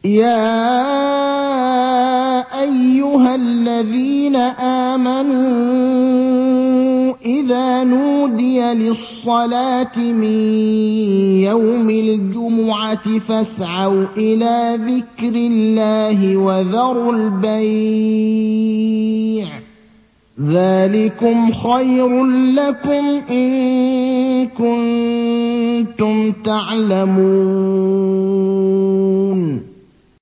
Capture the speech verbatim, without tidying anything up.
يَا أَيُّهَا الَّذِينَ آمَنُوا إِذَا نُودِيَ لِلصَّلَاةِ مِن يَوْمِ الْجُمُعَةِ فَاسْعَوْا إِلَىٰ ذِكْرِ اللَّهِ وَذَرُوا الْبَيْعَ ۚ ذَٰلِكُمْ خَيْرٌ لَّكُمْ إِن كُنتُمْ تَعْلَمُونَ